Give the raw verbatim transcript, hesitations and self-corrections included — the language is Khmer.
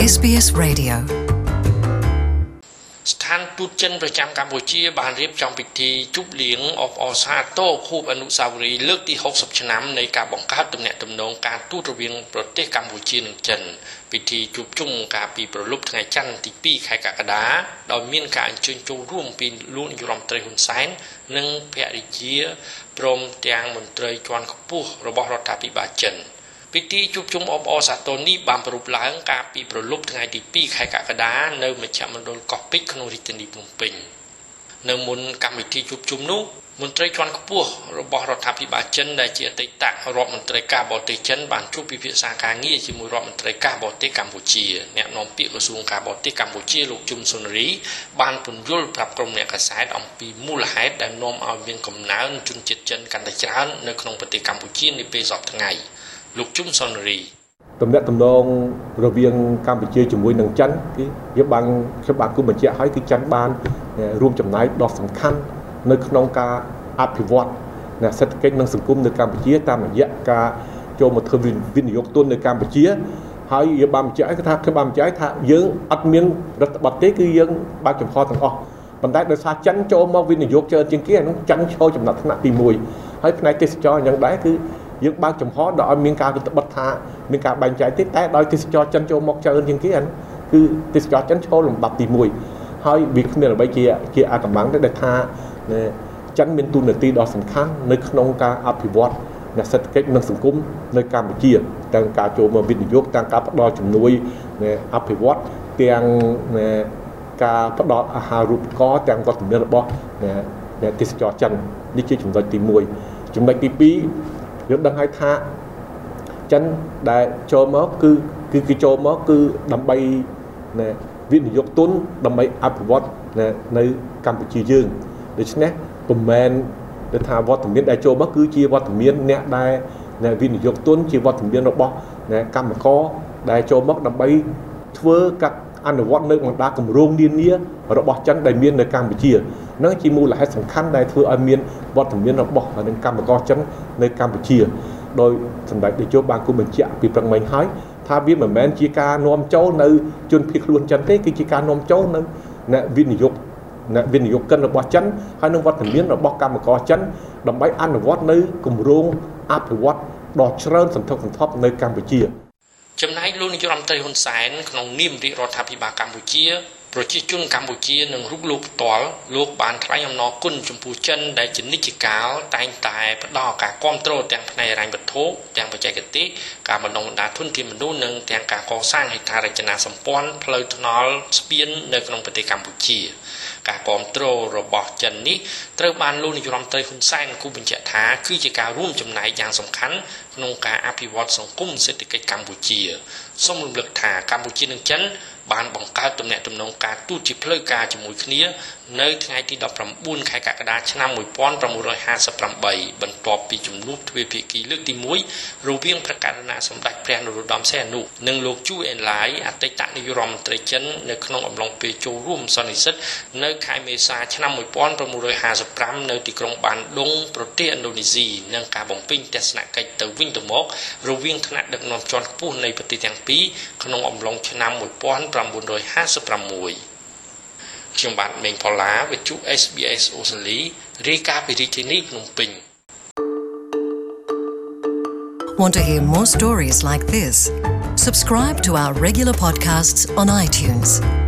เอส บี เอส Radio สถานทูตចិនប្រចាំកម្ពុជាបានរៀបចំពិធីជប់លៀងអបអរសាទរខួបអនុស្សាវរីយ៍លើកទីhokសិបឆ្នាំនៃការបង្កើតទំនាក់ទំនងការទូតរវាងប្រទេសកម្ពុជានិងចិនពិធីជួបជុំកាលពីប្រលប់ថ្ងៃច័ន្ទទីពីរខែកក្កដាដោយមានការអញ្ជើញចូលរួមពីលោកនាយរដ្ឋមន្ត្រីហ៊ុនសែននិងភរិយាព្រមទាំងមន្ត្រីជាន់ខ្ពស់របស់រដ្ឋាភិបាលចិនពិធីជួបជុំអបអរសាទរនេះបានប្រារព្ធឡើងកាលពីប្រលប់ថ្ងៃទីពីរខែកក្កដានៅមជ្ឈមណ្ឌលកោះពេជ្រក្នុងរាជធានីភ្នំពេញនៅមុនកម្មវិធីជួបជុំនោះមន្ត្រីជាន់ខ្ពស់របស់រដ្ឋាភិបាលចិនដែលជាអតីតរដ្ឋមន្ត្រីការបរទេសចិនបានជួបពិភាក្សាការងារជាមួយរដ្ឋមន្ត្រីការបរទេសកម្ពុជាអ្នកនាំពាក្យក្រសួងការបរទេសកម្ពុជាលោកជុំសុនរីបានពន្យល់ប្រាប់ក្រុមអ្នកកាសែតអំពីមូលហេតុដែលនាំឲ្យមានកំណើនជនជាតិចិនកាន់តែច្រើននៅក្នុងប្រទេសកម្ពុជានាពេលសប្តាហ៍ថ្ងៃលោកជុំសុនរីតំណែងតំណងរវាងកម្ពុជាជាមួយនឹងចិនគឺវាបានខ្ញុំបានគូបញ្ជាក់ឲ្យគឺចិនបានរួមចំណែកដ៏សំខាន់នៅក្នុងការអភិវឌ្ឍសេដ្ឋកិច្ចនិងសង្គមនៅកម្ពុជាតាមរយៈការចូលមកធ្វើវិនិយោគទុននៅកម្ពុជាហើយវាបានបញ្ជាក់ឲ្យថាខ្ញុំបានបញ្ជាក់ថាយើងអត់មានរដ្ឋបတ်ទេគឺយើងបើកចំហទាំងអស់ប៉ុន្តែដោយសារចិនចូលមកវិនិយោគច្រើនជាងគេអានោះចិនឈរចំណាត់ថ្នាក់ទីមួយហើយផ្នែកទេសចរណ៍យ៉ាងដែរគឺយើងបើកចំហដល់ឲ្យមានការរដ្ឋបတ်ថាមានការបែងចែកទេតែដោយទេសចរចិនចូលមកច្រើនជាងគេអានោះគឺទេសចរចិនឈរលំដាប់ទីមួយហើយវាគ្មានអ្វីជាជាអាកម្បាំងទេដែលថាចិនមានតួនាទីដ៏សំខាន់នៅក្នុងការអភិវឌ្ឍសេដ្ឋកិច្ចនិងសង្គមនៅកម្ពុជាទាំងការចូលមកវិនិយោគទាំងការផ្ដល់ជំនួយអភិវឌ្ឍទាំងការផ្ដល់អាហារូបករណ៍ទាំងវត្តមានរបស់ទេសចរចិននេះជាចំណុចទីមួយចំណុចទីពីរយើងដឹងហើយថាចិនដែលចូលមកគឺគឺគេចូលមកគឺដើម្បីវិនិយោគទុនដើម្បីអភិវឌ្ឍនៅកម្ពុជាយើងដូច្នេះពុំមែនដែលថាវត្តមានដែលចូលមកគឺជាវត្តមានអ្នកដែលវិនិយោគទុនជាវត្តមានរបស់កម្មករដែលចូលមកដើម្បីធ្វើកាត់អនុវត្តនៅបណ្ដាគម្រោងនានារបស់ចិនដែលមាននៅកម្ពុជានឹងជាមូលហេតុសំខាន់ដែលធ្វើឲ្យមានវត្តមានរបស់នឹងកម្មករចិននៅកម្ពុជាដោយសម្ដេចតេជោបានគូបញ្ជាក់ពីប្រឹងមិញហើយថាវាមិនមែនជាការនាំចូលនៅជនភៀសខ្លួនចិនទេគឺជាការនាំចូលនៅអ្នកវិនិយោគអ្នកវិនិយោគិនរបស់ចិនហើយនឹងវត្តមានរបស់កម្មករចិនដើម្បីអនុវត្តនៅគម្រោងអភិវឌ្ឍដ៏ច្រើនសន្ធឹកសន្ធាប់នៅកម្ពុជាចំណែកលោកនាយរដ្ឋមន្ត្រីហ៊ុនសែនក្នុងនាមរាជរដ្ឋាភិបាលកម្ពុជាប្រជាជនកម្ពុជានិងរូបលោកផ្ទាល់លោកបានថ្លែងអំណរគុណចំពោះចិនដែលជានិច្ចកាលតែងតែផ្ដល់ការគាំទ្រទាំងផ្នែកហិរញ្ញវត្ថុទាំងបច្ចេកទេសការបណ្ដុះបណ្ដាលធនធានមនុស្សនិងទាំងការកសាងហេដ្ឋារចនាសម្ព័ន្ធផ្លូវថ្នល់ស្ពាននៅក្នុងប្រទេសកម្ពុជាការគាំទ្ររបស់ចិននេះត្រូវបានលោកនាយរដ្ឋមន្ត្រីហ៊ុនសែនគូបញ្ជាក់ថាគឺជាការរួមចំណែកយ៉ាងសំខាន់ក្នុងការអភិវឌ្ឍសង្គមសេដ្ឋកិច្ចកម្ពុជាសូមរំលឹកថាកម្ពុជានិងចិនបានបង្កើតទំនាក់ទំនងការទូតជាផ្លូវការជាមួយគ្នានៅថ្ងៃទីដប់ប្រាំបួនខែកក្កដាឆ្នាំmột nghìn chín trămห้าสิบแปดបន្ទាប់ពីជំនួបទ្វេភាគីលើកទីមួយរវាងព្រះករុណាសម្ដេចព្រះនរោត្តមសីហនុនិងលោកជូអេនឡាយអតីតនាយករដ្ឋមន្ត្រីចិននៅក្នុងអំឡុងពេលចូលរួមសន្និសីទនៅខែមេសាឆ្នាំmột nghìn chín trămห้าสิบห้าនៅទីក្រុងបានដុងប្រទេសឥណ្ឌូនេស៊ីនិងការបំពេញទស្សនកិច្ចទៅវិញទៅមករវាងថ្នាក់ដឹកនាំជាន់ខ្ពស់នៃប្រទេសទាំងពីរក្នុងអំឡុងឆ្នាំmột nghìn chín trămห้าสิบหกខ្ញុំបាទមេងផល្លាវិទ្យុ เอส บี เอส អូស្ត្រាលីរាយការណ៍ពីរាជធានីភ្នំពេញ Want to hear more stories like this? Subscribe to our regular podcasts on iTunes.